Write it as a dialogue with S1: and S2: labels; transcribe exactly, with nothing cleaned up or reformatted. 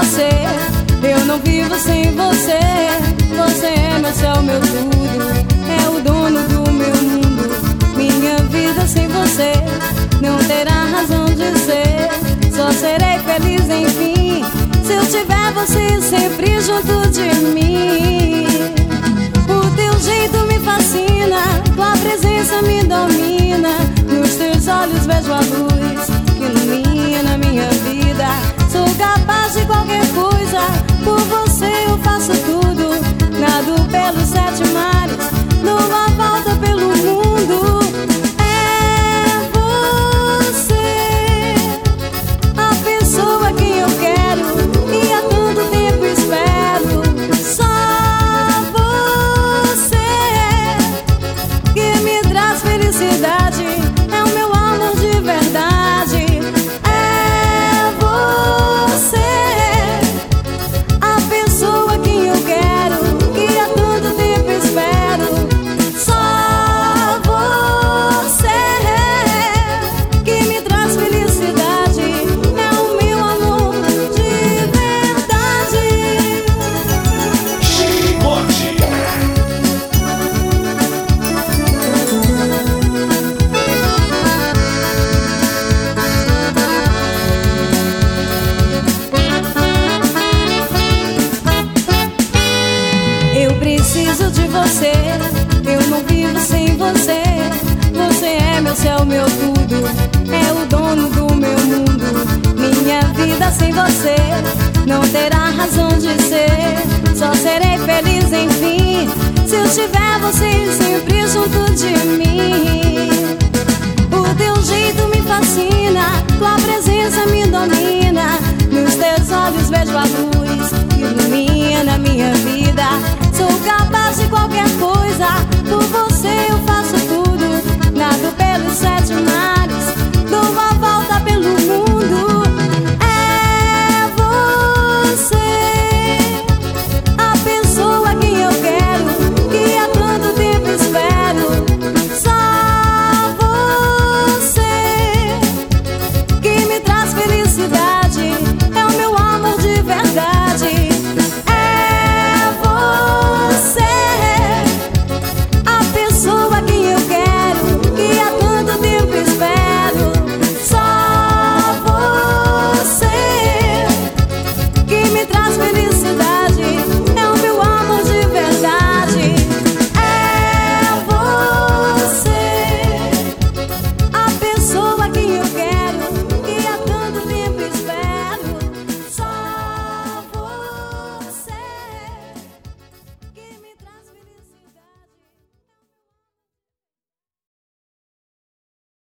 S1: você, eu não vivo sem você. Você é meu céu, meu tudo, é o dono do meu mundo. Minha vida sem você não terá razão de ser. Só serei feliz enfim se eu tiver você sempre junto de mim. O teu jeito me fascina, tua presença me domina. Nos teus olhos vejo a luz que ilumina minha vida. Sou capaz de qualquer coisa, por você eu faço tudo. Nado pelos sete mares, dou uma volta pelo mundo. É você, a pessoa que eu quero e há tanto tempo espero. Só você que me traz felicidade, é o meu amor de verdade. É você, a pessoa que eu quero e há tanto tempo espero. Só você que me traz felicidade, é o meu amor de verdade.
S2: Chicote.
S1: Eu preciso de você, eu não vivo sem você. Você é meu céu, meu tudo, é o dono do meu mundo. Minha vida sem você não terá razão de ser. Só serei feliz enfim se eu tiver você sempre junto de mim. O teu jeito me fascina, tua presença me domina. Nos teus olhos vejo a luz que ilumina minha vida. Sou capaz de qualquer coisa, por você